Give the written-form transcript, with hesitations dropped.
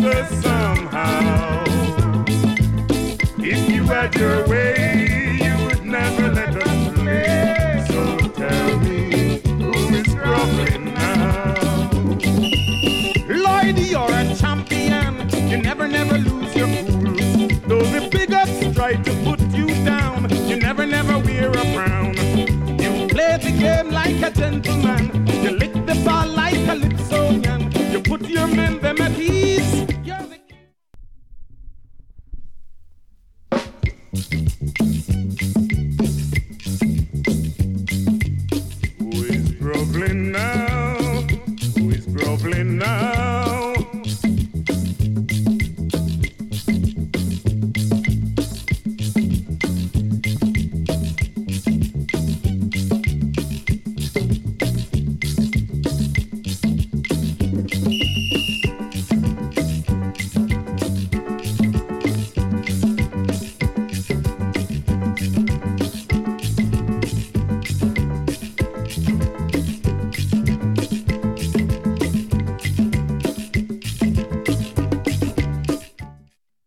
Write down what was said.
us somehow. If you had your way, you would never let us play. So tell me, who is grumbling now? Lloyd, you're a champion. You never lose your cool. Though the bigots try to put you down, you never wear a frown. You play the game like a gentleman.